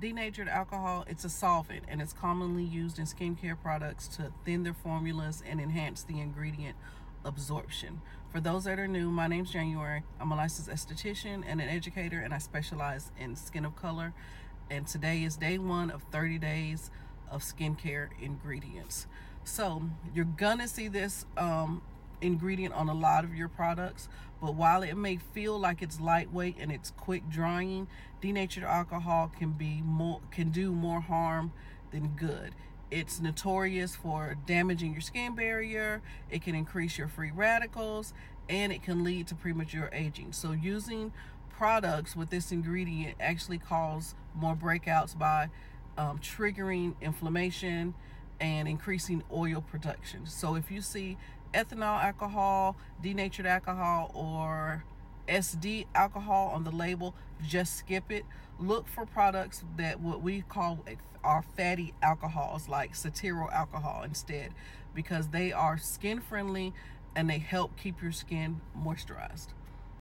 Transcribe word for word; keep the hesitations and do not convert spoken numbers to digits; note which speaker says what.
Speaker 1: Denatured alcohol, it's a solvent and it's commonly used in skincare products to thin their formulas and enhance the ingredient absorption. For those that are new, my name's January. I'm a licensed esthetician and an educator, and I specialize in skin of color. And today is day one of thirty days of skincare ingredients. So you're gonna see this um, ingredient on a lot of your products, but while it may feel like it's lightweight and it's quick drying, denatured alcohol can be more can do more harm than good. It's notorious for damaging your skin barrier. It can increase your free radicals, and it can lead to premature aging. So using products with this ingredient actually cause more breakouts by um, triggering inflammation and increasing oil production. So if you see ethanol alcohol, denatured alcohol, or S D alcohol on the label, just skip it. Look for products that what we call are fatty alcohols, like cetyl alcohol instead, because they are skin friendly and they help keep your skin moisturized.